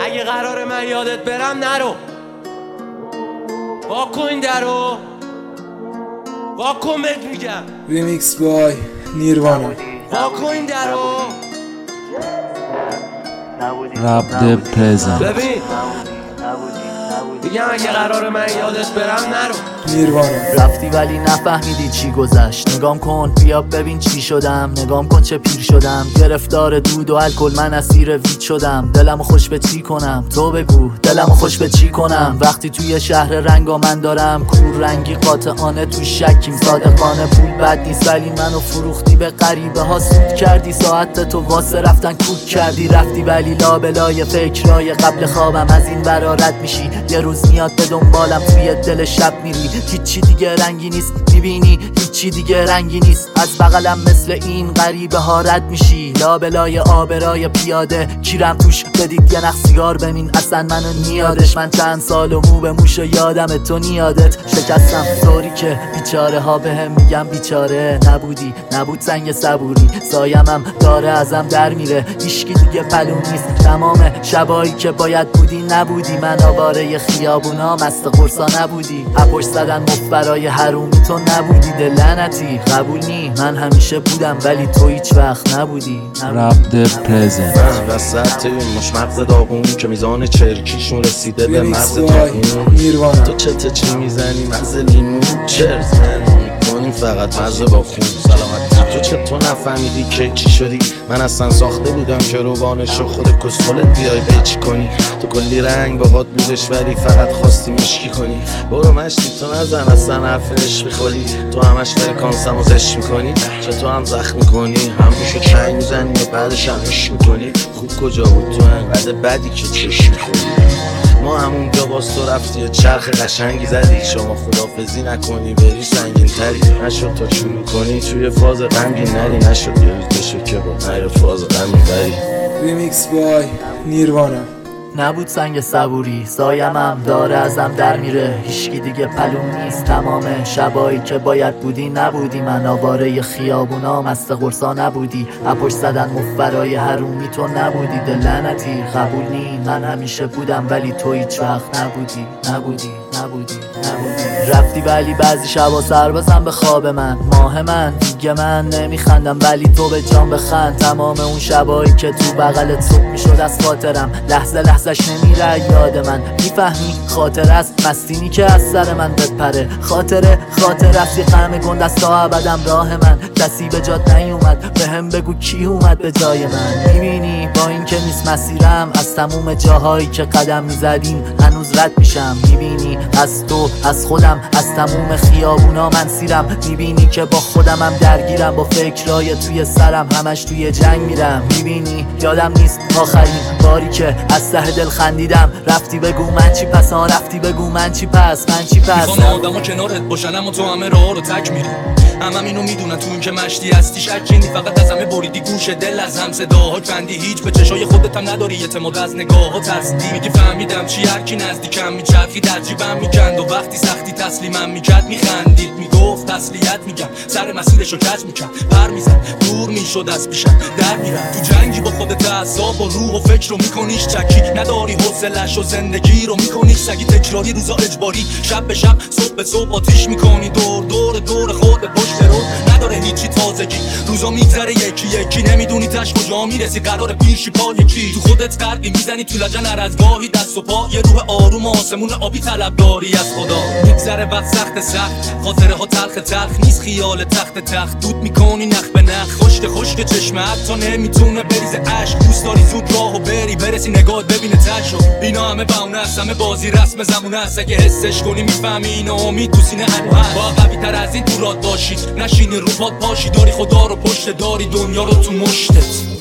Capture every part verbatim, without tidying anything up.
اگه قرار من یادت برم نرو، واکن این درو، واکن بهت میگم. ریمیکس بای نیروانا. واکن این درو. رب پرزنت. ببین میگم اگه قرار من یادت برم نرو. نیروانا. رفتی ولی نفهمیدی چی گذشت. نگام کن بیا ببین چی شدم. نگام کن چه پیر شدم. گرفتار دود و الکل من اسیر وید شدم. دلمو خوش به چی کنم تو بگو. دلمو خوش به چی کنم وقتی توی شهر رنگا من دارم کور رنگی قاطعانه تو شکیم. صادقانه پول بد نیست ولی منو فروختی به غریبه ها سود کردی. ساعت تو واسه رفتن کوک کردی. رفتی ولی لابلای فکرای قبل خوابم از این ورا رد میشی. یه روز میاد به دنبالم توی دل شب میری. هیچی دیگه رنگی نیست میبینی هیچی دیگه رنگی نیست. از بغلم مثل این غریبه ها رد میشی. لابلای آبرای پیاده کیرم توش بدید یه نخ سیگار بمین. اصلا منو نیادش من چند سال و مو به موش و یادم تو نیادت. شکستم طوری که بیچاره ها به هم میگم بیچاره. نبودی نبود سنگ صبوری سایمم داره ازم در میره. هیشکی دیگه پلون نیست تمام شبایی که باید بودی نبودی. من آواره خیابونا مست قرصا نبودی. اپوش زدن مفبرای حرومی تو نبودی. دل لعنتی قبول نی من همیشه بودم ولی تو هیچ وقت نبودی. رب پرزنت. من وسط مش مغز داغون که میزان چرکیشون رسیده به مغز داغون. تو چته چی میزنی مغز لیمون چرز میکنیم فقط مغز با خون سلامتی. تو چطور نفهمیدی که چی شدی؟ من اصلا ساخته بودم که روانشو خود کسخلت بیای بیچی کنی. تو کلی رنگ باهات بودش ولی فقط خواستی مشکی کنی. برو مشتی تو نزن اصلا حرف عشق میخوری. تو همش فرکانسم و زش میکنی. چطور هم زخم میکنی هم میشه چنگ میزنی و بعدش هم عشق میکنی. خوب کجا بود تو انقدر بدی که چشم میخوری. ما همونجا باز تو رفتی چرخ قشنگی زدی. شما خدافزی نکنی بری سنگین تری. نشد تا شروع کنی توی فاز غمگین نری. نشد یه روز بشه که با نیر فاز غمگین بری. ریمیکس بای نیروانا. نبود سنگ صبوری سایمم داره ازم در میره. هیشکی دیگه پلون نیست تمام شبایی که باید بودی نبودی. من آواره خیابونا مست قرصا نبودی. اپوش زدن مفبرای حرومی تو نبودی. دل لعنتی قبول نی من همیشه بودم ولی تو هیچ وقت نبودی نبودی نبودی نبودی. رفتی ولی بعضی شبا سر بزن به خواب من. ماه من دیگه من نمیخندم ولی تو به جان بخند. تمام اون شبایی که تو بغلت صبح میشد از خاطرم. لحظه لحظهش نمیره یاد من. میفهمی خاطر است مستینی که از سر من بپره. خاطره خاطر است یه غم گنده است تا ابدم راه من. کسی به جات نیومد به هم بگو کی اومد به جای من. میبینی با این که نیست مسیرم از تموم جاهایی که قدم میزدیم هنوز رد میشم. میبینی از تو از خودم از تموم خیابونا من سیرم. میبینی که با خودمم درگیرم با فکرای توی سرم همش توی جنگ میرم. میبینی یادم نیست آخرین باری که از ته دل خندیدم. رفتی بگو من چی پس ها رفتی بگو من چی پس من چی پس. میخوام آدمو کنارت باشن اما تو همه راه رو تک میری. همم اینو میدونن تو این که مشتی هستی شکی نی. فقط از همه بریدی گوش دل از هم صداها کندی. هیچ به چشای خودت هم نداری اعتماد از نگاه ها ترسیدی. میگی فهمیدم چی هر کی نزدیکم میچرخی در جیبم میکند و وقتی سختی تسلیمم میکرد میخندید. میگفت تسلیت میگم سر مسیرشو کج میکرد. پر میزد دور میشد از پیشم در میرم. تو جنگی با خودت اعصاب و روح و فکر رو میکنیش چکی. نداری حوصله‌اش و زندگی رو میکنی سگی. تکراری روزا اجباری شب به شب صبح به صبح آتیش میکنی. دور دور دور خودت پشت رو نداره هیچی تازگی. روزا میگذره یکی یکی نمیدونی تش کجا میرسی. قرار پیشی پا یکی تو خودت غرقی میزنی تو لجن هر از گاهی دست و پا. یه روح آروم آسمون آبی طلبداری از خدا. میگذره وقت سخت سخت خاطره ها تلخ تلخ نیست خیال تخت تخت. دود میکنی نخ به نخ خشک خشک چشمت تا نمیتونه بریز عشق. دوست داری زود راهو بری برسی نگات ببینه تشو. اینا همه بهونه است همه بازی رسم زمونه است. اگه حسش کنی میفهمی اینو امید تو سینه هنو هست. با قوی تر از این تو راد باشی نشینی رو پات پاشی. داری خدا رو پشت داری دنیا رو تو مشتت.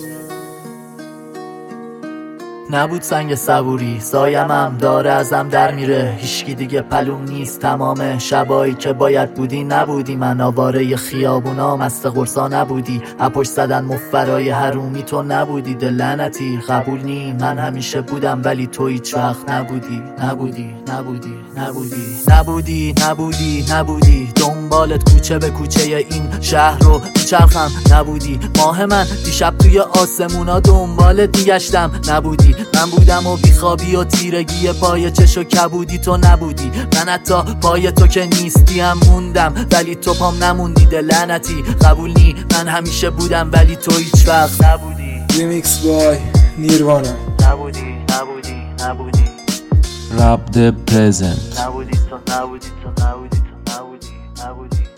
نبود سنگ صبوری سایمم داره ازم در میره. هیشکی دیگه پلون نیست تمام شبایی که باید بودی نبودی. من آواره خیابونا مست قرصا نبودی. اپوش زدن مفبرای حرومی تو نبودی. دل لعنتی قبول نی من همیشه بودم ولی تو هیچ وقت نبودی نبودی نبودی نبودی نبودی نبودی نبودی. دنبالت کوچه به کوچه این شهر رو میچرخم نبودی. ماه من دیشب توی آسمونا دنبالت میگشتم نبودی. من بودم و بیخوابی و تیرگی پای چش و کبودی تو نبودی. من حتی پای تو که نیستی هم موندم ولی تو پام نموندی. لعنتی قبول نی من همیشه بودم ولی تو هیچ وقت نبودی. ریمیکس بای نیروانا. نبودی نبودی نبودی Rap the present. نبودی تو نبودی تو نبودی تو نبودی نبودی